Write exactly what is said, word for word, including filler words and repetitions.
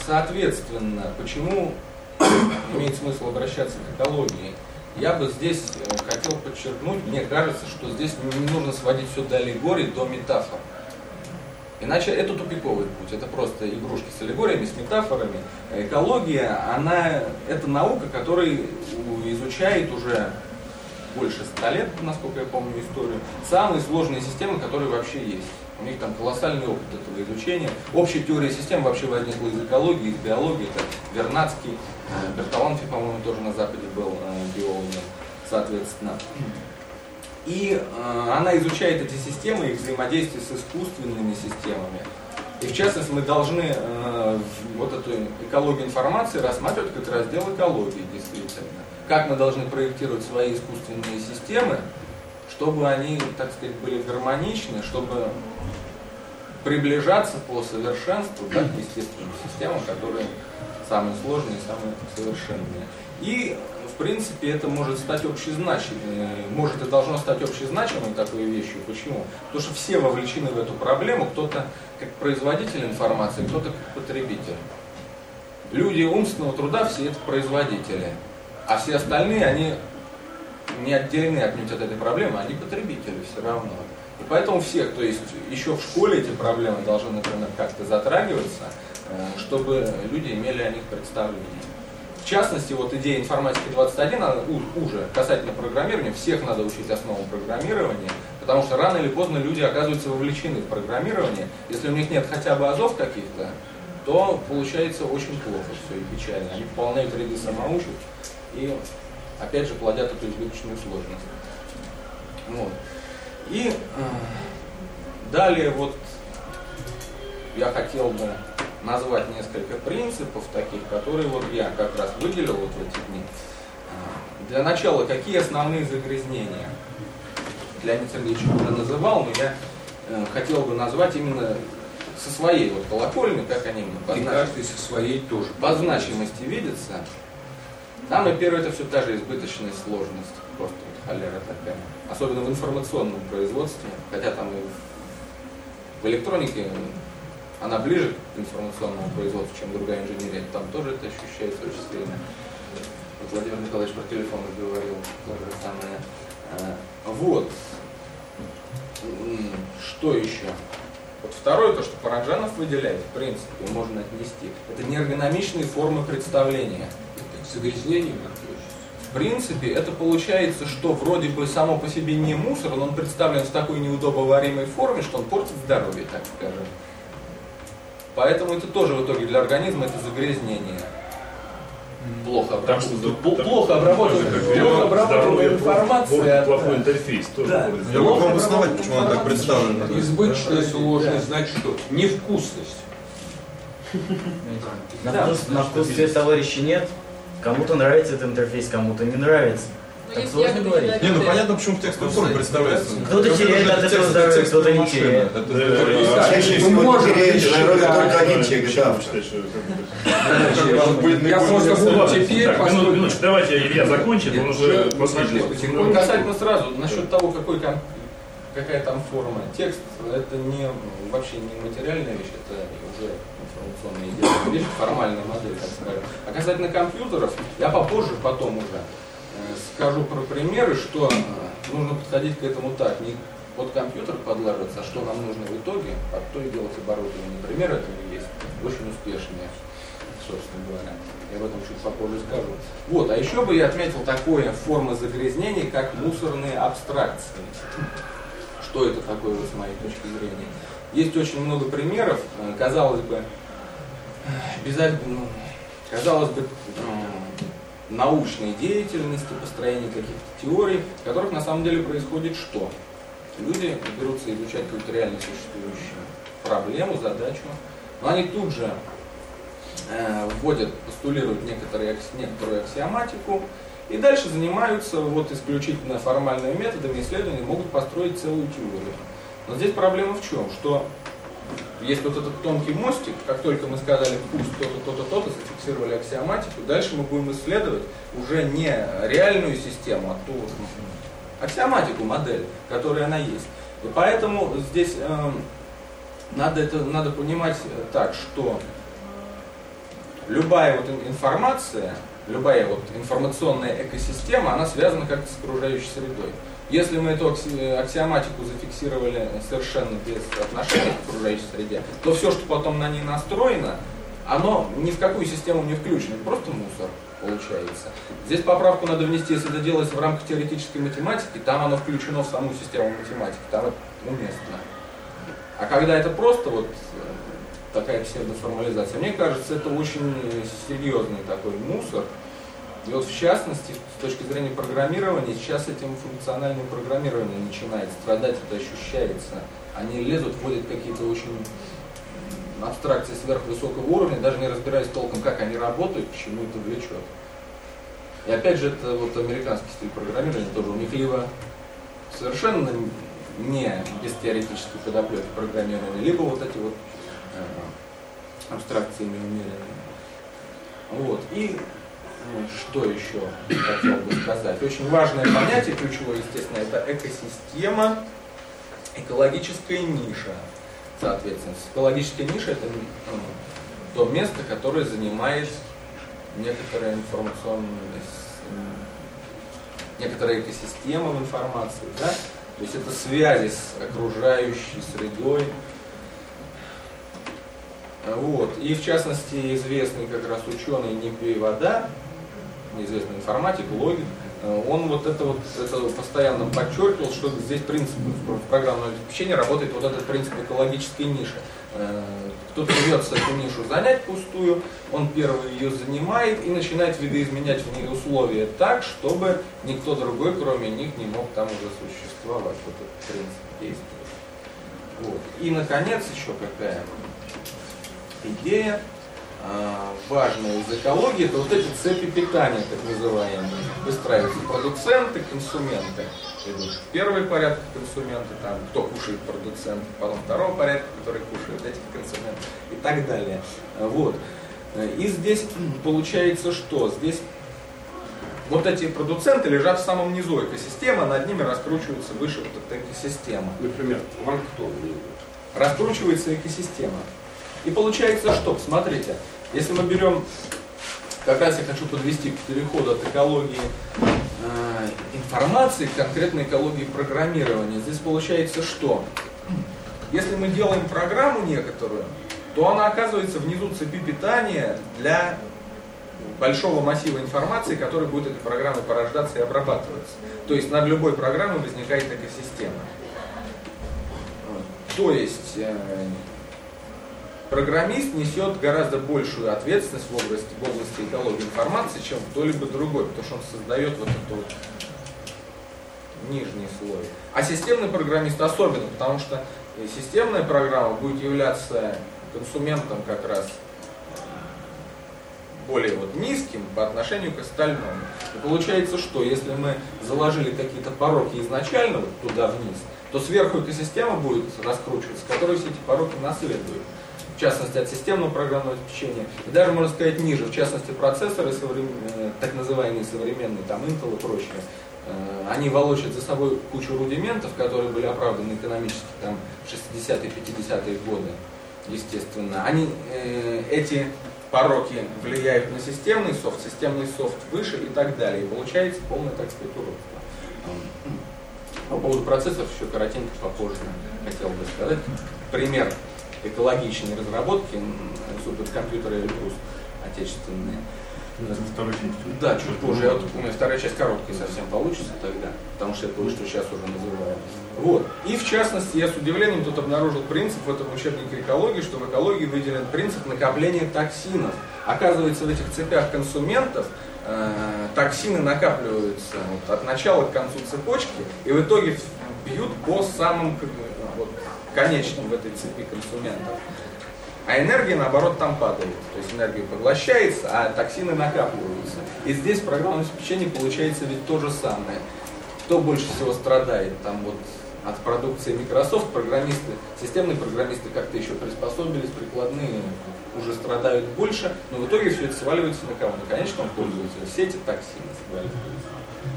соответственно, почему имеет смысл обращаться к экологии? Я бы здесь хотел подчеркнуть, мне кажется, что здесь не нужно сводить все до аллегорий, до метафор. Иначе это тупиковый путь, это просто игрушки с аллегориями, с метафорами. Экология, она, это наука, которая изучает уже больше ста лет, насколько я помню историю, самые сложные системы, которые вообще есть. У них там колоссальный опыт этого изучения. Общая теория систем вообще возникла из экологии, из биологии. Это Вернадский, Бертоланфи, по-моему, тоже на Западе был биологом, соответственно. И э, она изучает эти системы, их взаимодействие с искусственными системами. И в частности мы должны э, вот эту экологию информации рассматривать как раздел экологии, действительно. Как мы должны проектировать свои искусственные системы, чтобы они, так сказать, были гармоничны, чтобы приближаться по совершенству, да, к естественным системам, которые самые сложные и самые совершенные. И в принципе, это может стать общезначимой, может и должно стать общезначимой такой вещью. Почему? Потому что все вовлечены в эту проблему, кто-то как производитель информации, кто-то как потребитель. Люди умственного труда все это производители, а все остальные, они не отделены отнюдь от этой проблемы, они потребители все равно. И поэтому всех, то есть еще в школе эти проблемы должны, например, как-то затрагиваться, чтобы люди имели о них представление. В частности, вот идея информатики двадцать один, она уже касательно программирования, всех надо учить основам программирования, потому что рано или поздно люди оказываются вовлечены в программирование. Если у них нет хотя бы азов каких-то, то получается очень плохо все и печально. Они выполняют ряды самоучек и, опять же, плодят эту избыточную сложность. Вот. И э, далее вот я хотел бы назвать несколько принципов таких, которые вот я как раз выделил вот в эти дни. Для начала, какие основные загрязнения? Леонид Сергеевич уже называл, но я э, хотел бы назвать именно со своей вот колокольни, как они мне по, каждый со своей тоже по значимости видятся. Самое первое, это все та же избыточная сложность, просто вот холера такая. Особенно в информационном производстве, хотя там и в электронике она ближе к информационному производству, чем другая инженерия. Там тоже это ощущается очень сильно. Вот Владимир Николаевич про телефон говорил, то же самое. Вот. Что еще? Вот второе, то, что Параджанов выделяет, в принципе, можно отнести, это неэргономичные формы представления. Это загрязнение. В принципе, это получается, что вроде бы само по себе не мусор, но он представлен в такой неудобоваримой форме, что он портит здоровье, так скажем. Поэтому это тоже в итоге для организма это загрязнение. Плохо обработанная, плохо обработанная информация. Плохой интерфейс тоже. Да. Я могу обосновать, почему она так представлена. Избыточная сложность, значит что? Невкусность. На вкус, на вкус цвет товарища нет. Кому-то нравится этот интерфейс, кому-то не нравится. Так сложно говорить. Не, ну понятно, почему в текстовой форме представляется. Кто-то теряет от этого здоровье, кто-то не теряет. Мы можем терять, наверное, только один человек. Я просто буду теперь... Минуточку, давайте Илья закончит, он уже последний. Касательно сразу, насчет того, какой, какая там форма. Текст, это не, вообще не материальная вещь, это уже информационная идея, вещь, формальная модель, так скажем. А касательно компьютеров, я попозже, потом уже скажу про примеры, что нужно подходить к этому так, не под компьютер подлаживаться, а что нам нужно в итоге, под то и делать оборудование. Примеры этого есть, очень успешные, собственно говоря. Я об этом чуть попозже скажу. Вот, а еще бы я отметил такое форма загрязнений, как мусорные абстракции. Что это такое, с моей точки зрения? Есть очень много примеров, казалось бы, обязательно, казалось бы, научной деятельности, построения каких-то теорий, в которых на самом деле происходит что? Люди берутся изучать какую-то реально существующую проблему, задачу, но они тут же э, вводят, постулируют некоторые, некоторую аксиоматику и дальше занимаются вот исключительно формальными методами исследования, могут построить целую теорию. Но здесь проблема в чем? Что есть вот этот тонкий мостик, как только мы сказали пусть то-то, то-то, то-то, зафиксировали аксиоматику, дальше мы будем исследовать уже не реальную систему, а ту аксиоматику, модель, которая она есть. И поэтому здесь э, надо, это, надо понимать так, что любая вот информация, любая вот информационная экосистема, она связана как-то с окружающей средой. Если мы эту аксиоматику зафиксировали совершенно без отношения к окружающей среде, то все, что потом на ней настроено, оно ни в какую систему не включено, просто мусор получается. Здесь поправку надо внести, если это делается в рамках теоретической математики, там оно включено в саму систему математики, там это уместно. А когда это просто вот такая псевдоформализация, мне кажется, это очень серьезный такой мусор. И вот в частности, с точки зрения программирования, сейчас этим функциональным программированием начинает страдать, это ощущается. Они лезут, вводят какие-то очень абстракции сверхвысокого уровня, даже не разбираясь толком, как они работают, к чему это влечет. И опять же, это вот американский стиль программирования тоже, у них либо совершенно не без теоретической подоплеки программирования, либо вот эти вот э, абстракциями умеренными. Вот. И ну, что еще хотел бы сказать? Очень важное понятие, ключевое, естественно, это экосистема, экологическая ниша. Соответственно, экологическая ниша — это ну, то место, которое занимает некоторая информационная, некоторая экосистема в информации, да? То есть это связи с окружающей средой. Вот. И в частности известный как раз ученый Непей Вода, известный информатик, логик, он вот это вот это постоянно подчеркивал, что здесь принцип в программном обеспечении работает вот этот принцип экологической ниши. Кто-то рвется эту нишу занять пустую, он первый ее занимает и начинает видоизменять в ней условия так, чтобы никто другой, кроме них, не мог там уже существовать. Вот этот принцип действует. Вот. И наконец еще какая идея важная из экологии, это вот эти цепи питания, так называемые. Выстраиваются продуценты, консументы. Идут в первый порядок консументы, там, кто кушает продуцент, потом второго порядка, который кушают эти консументы и так далее. Вот. И здесь получается что? Здесь вот эти продуценты лежат в самом низу экосистемы, над ними раскручивается выше вот эта экосистема. Например, планктон. Раскручивается экосистема. И получается что? Смотрите, если мы берем, как раз я хочу подвести к переходу от экологии э, информации к конкретной экологии программирования. Здесь получается что? Если мы делаем программу некоторую, то она оказывается внизу цепи питания для большого массива информации, который будет этой программой порождаться и обрабатываться. То есть над любой программой возникает экосистема. То есть э, программист несет гораздо большую ответственность в области, в области экологии информации, чем кто-либо другой, потому что он создает вот этот вот нижний слой. А системный программист особенно, потому что системная программа будет являться консументом как раз более вот низким по отношению к остальному. И получается, что если мы заложили какие-то пороки изначально вот туда вниз, то сверху экосистема будет раскручиваться, которая все эти пороки наследует. В частности, от системного программного обеспечения, и даже, можно сказать, ниже, в частности, процессоры, так называемые современные, там, Intel и прочее, они волочат за собой кучу рудиментов, которые были оправданы экономически там, в шестидесятые, пятидесятые годы, естественно. Они, эти пороки влияют на системный софт, системный софт выше и так далее. И получается полное, так сказать, уродство. По поводу процессоров еще коротенько попозже хотел бы сказать. Пример экологичной разработки суперкомпьютера Эльбрус отечественные. Второй часть. Да, чуть позже. Я вот, у меня вторая часть короткая совсем получится тогда, потому что я кое-что сейчас уже называю. Вот. И в частности, я с удивлением тут обнаружил принцип в этом учебнике экологии, что в экологии выделен принцип накопления токсинов. Оказывается, в этих цепях консументов э, токсины накапливаются вот, от начала к концу цепочки и в итоге бьют по самым вот, конечным в этой цепи консументов. А энергия, наоборот, там падает. То есть энергия поглощается, а токсины накапливаются. И здесь в программном обеспечении получается ведь то же самое. Кто больше всего страдает там вот от продукции Microsoft? Программисты, системные программисты как-то еще приспособились, прикладные уже страдают больше, но в итоге все это сваливается на кого? На конечном пользователя. Все эти токсины сваливаются.